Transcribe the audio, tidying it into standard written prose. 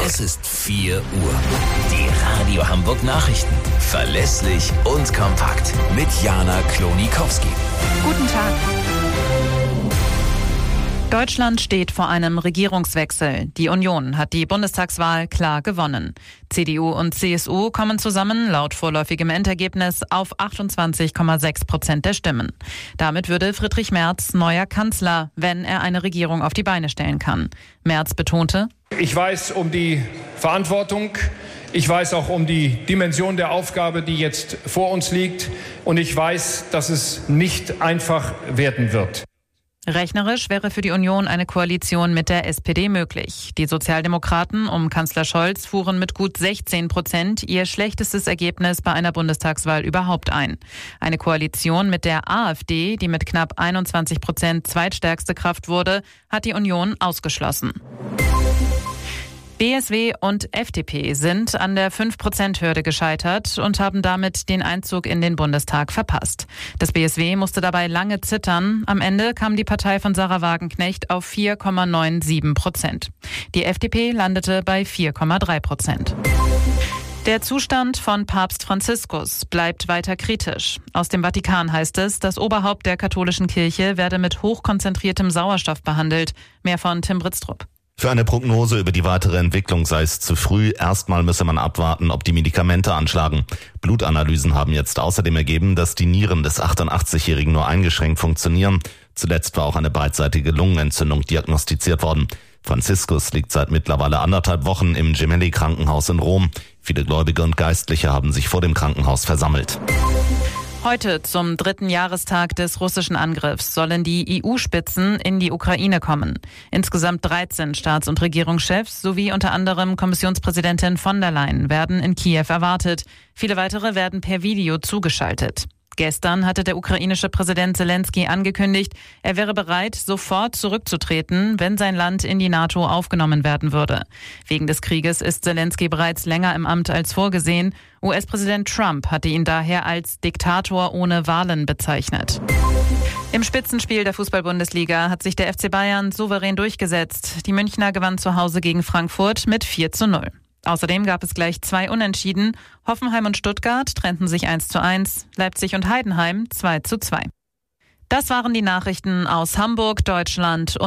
Es ist 4 Uhr. Die Radio Hamburg Nachrichten. Verlässlich und kompakt. Mit Jana Klonikowski. Guten Tag. Deutschland steht vor einem Regierungswechsel. Die Union hat die Bundestagswahl klar gewonnen. CDU und CSU kommen zusammen, laut vorläufigem Endergebnis, auf 28,6% der Stimmen. Damit würde Friedrich Merz neuer Kanzler, wenn er eine Regierung auf die Beine stellen kann. Merz betonte: Ich weiß um die Verantwortung. Ich weiß auch um die Dimension der Aufgabe, die jetzt vor uns liegt. Und ich weiß, dass es nicht einfach werden wird. Rechnerisch wäre für die Union eine Koalition mit der SPD möglich. Die Sozialdemokraten um Kanzler Scholz fuhren mit gut 16% ihr schlechtestes Ergebnis bei einer Bundestagswahl überhaupt ein. Eine Koalition mit der AfD, die mit knapp 21% zweitstärkste Kraft wurde, hat die Union ausgeschlossen. BSW und FDP sind an der 5%-Hürde gescheitert und haben damit den Einzug in den Bundestag verpasst. Das BSW musste dabei lange zittern. Am Ende kam die Partei von Sarah Wagenknecht auf 4,97%. Die FDP landete bei 4,3%. Der Zustand von Papst Franziskus bleibt weiter kritisch. Aus dem Vatikan heißt es, das Oberhaupt der katholischen Kirche werde mit hochkonzentriertem Sauerstoff behandelt. Mehr von Tim Britztrup. Für eine Prognose über die weitere Entwicklung sei es zu früh. Erstmal müsse man abwarten, ob die Medikamente anschlagen. Blutanalysen haben jetzt außerdem ergeben, dass die Nieren des 88-Jährigen nur eingeschränkt funktionieren. Zuletzt war auch eine beidseitige Lungenentzündung diagnostiziert worden. Franziskus liegt seit mittlerweile 1,5 Wochen im Gemelli-Krankenhaus in Rom. Viele Gläubige und Geistliche haben sich vor dem Krankenhaus versammelt. Heute, zum 3. Jahrestag des russischen Angriffs, sollen die EU-Spitzen in die Ukraine kommen. Insgesamt 13 Staats- und Regierungschefs sowie unter anderem Kommissionspräsidentin von der Leyen werden in Kiew erwartet. Viele weitere werden per Video zugeschaltet. Gestern hatte der ukrainische Präsident Zelensky angekündigt, er wäre bereit, sofort zurückzutreten, wenn sein Land in die NATO aufgenommen werden würde. Wegen des Krieges ist Zelensky bereits länger im Amt als vorgesehen. US-Präsident Trump hatte ihn daher als Diktator ohne Wahlen bezeichnet. Im Spitzenspiel der Fußball-Bundesliga hat sich der FC Bayern souverän durchgesetzt. Die Münchner gewannen zu Hause gegen Frankfurt mit 4:0. Außerdem gab es gleich 2 Unentschieden. Hoffenheim und Stuttgart trennten sich 1:1, Leipzig und Heidenheim 2:2. Das waren die Nachrichten aus Hamburg, Deutschland und